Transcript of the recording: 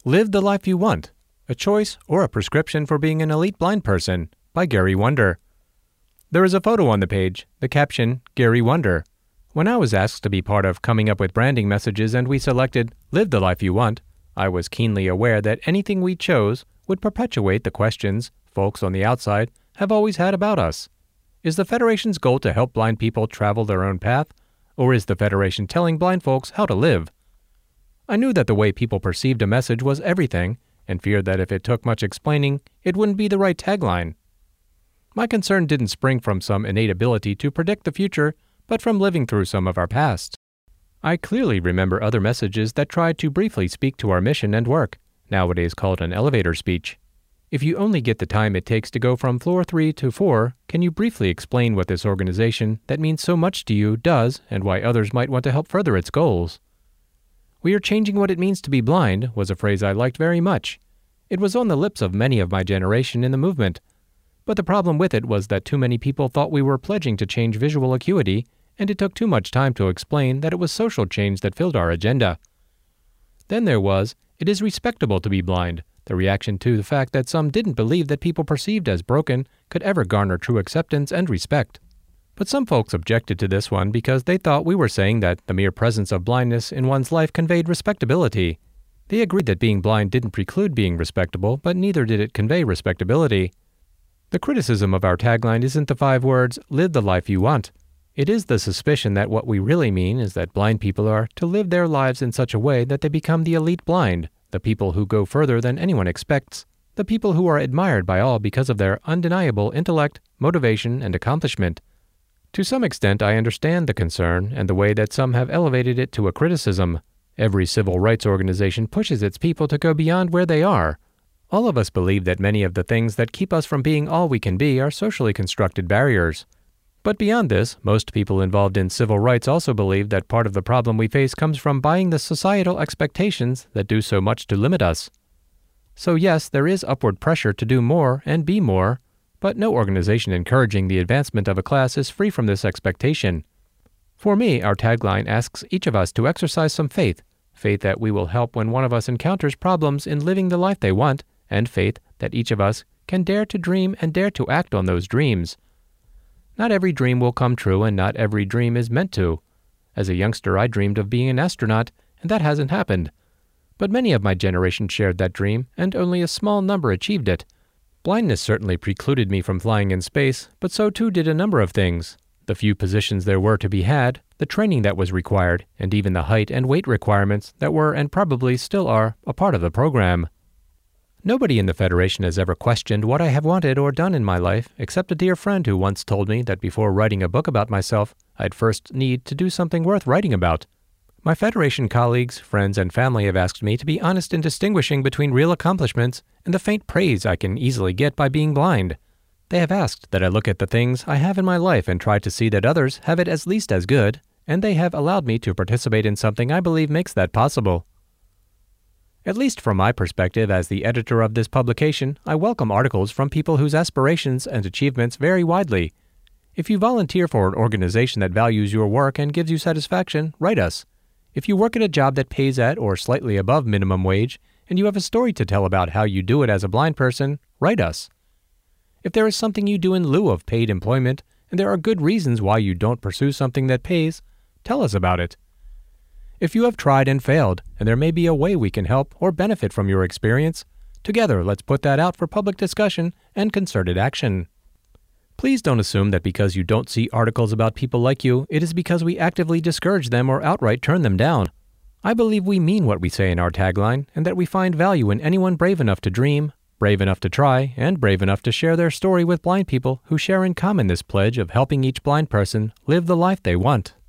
Live the Life You Want, A Choice or a Prescription for Being an Elite Blind Person by Gary Wonder. There is a photo on the page, the caption, Gary Wonder. When I was asked to be part of coming up with branding messages and we selected Live the Life You Want, I was keenly aware that anything we chose would perpetuate the questions folks on the outside have always had about us. Is the Federation's goal to help blind people travel their own path, or is the Federation telling blind folks how to live? I knew that the way people perceived a message was everything, and feared that if it took much explaining, it wouldn't be the right tagline. My concern didn't spring from some innate ability to predict the future, but from living through some of our past. I clearly remember other messages that tried to briefly speak to our mission and work, nowadays called an elevator speech. If you only get the time it takes to go from floor 3 to 4, can you briefly explain what this organization that means so much to you does and why others might want to help further its goals? We are changing what it means to be blind was a phrase I liked very much. It was on the lips of many of my generation in the movement. But the problem with it was that too many people thought we were pledging to change visual acuity, and it took too much time to explain that it was social change that filled our agenda. Then there was, it is respectable to be blind, the reaction to the fact that some didn't believe that people perceived as broken could ever garner true acceptance and respect. But some folks objected to this one because they thought we were saying that the mere presence of blindness in one's life conveyed respectability. They agreed that being blind didn't preclude being respectable, but neither did it convey respectability. The criticism of our tagline isn't the 5 words, live the life you want. It is the suspicion that what we really mean is that blind people are to live their lives in such a way that they become the elite blind, the people who go further than anyone expects, the people who are admired by all because of their undeniable intellect, motivation, and accomplishment. To some extent, I understand the concern and the way that some have elevated it to a criticism. Every civil rights organization pushes its people to go beyond where they are. All of us believe that many of the things that keep us from being all we can be are socially constructed barriers. But beyond this, most people involved in civil rights also believe that part of the problem we face comes from buying the societal expectations that do so much to limit us. So yes, there is upward pressure to do more and be more, but no organization encouraging the advancement of a class is free from this expectation. For me, our tagline asks each of us to exercise some faith that we will help when one of us encounters problems in living the life they want, and faith that each of us can dare to dream and dare to act on those dreams. Not every dream will come true, and not every dream is meant to. As a youngster, I dreamed of being an astronaut, and that hasn't happened. But many of my generation shared that dream, and only a small number achieved it. Blindness certainly precluded me from flying in space, but so too did a number of things. The few positions there were to be had, the training that was required, and even the height and weight requirements that were and probably still are a part of the program. Nobody in the Federation has ever questioned what I have wanted or done in my life, except a dear friend who once told me that before writing a book about myself, I'd first need to do something worth writing about. My Federation colleagues, friends, and family have asked me to be honest in distinguishing between real accomplishments and the faint praise I can easily get by being blind. They have asked that I look at the things I have in my life and try to see that others have it at least as good, and they have allowed me to participate in something I believe makes that possible. At least from my perspective as the editor of this publication, I welcome articles from people whose aspirations and achievements vary widely. If you volunteer for an organization that values your work and gives you satisfaction, write us. If you work at a job that pays at or slightly above minimum wage, and you have a story to tell about how you do it as a blind person, write us. If there is something you do in lieu of paid employment, and there are good reasons why you don't pursue something that pays, tell us about it. If you have tried and failed, and there may be a way we can help or benefit from your experience, together let's put that out for public discussion and concerted action. Please don't assume that because you don't see articles about people like you, it is because we actively discourage them or outright turn them down. I believe we mean what we say in our tagline, and that we find value in anyone brave enough to dream, brave enough to try, and brave enough to share their story with blind people who share in common this pledge of helping each blind person live the life they want.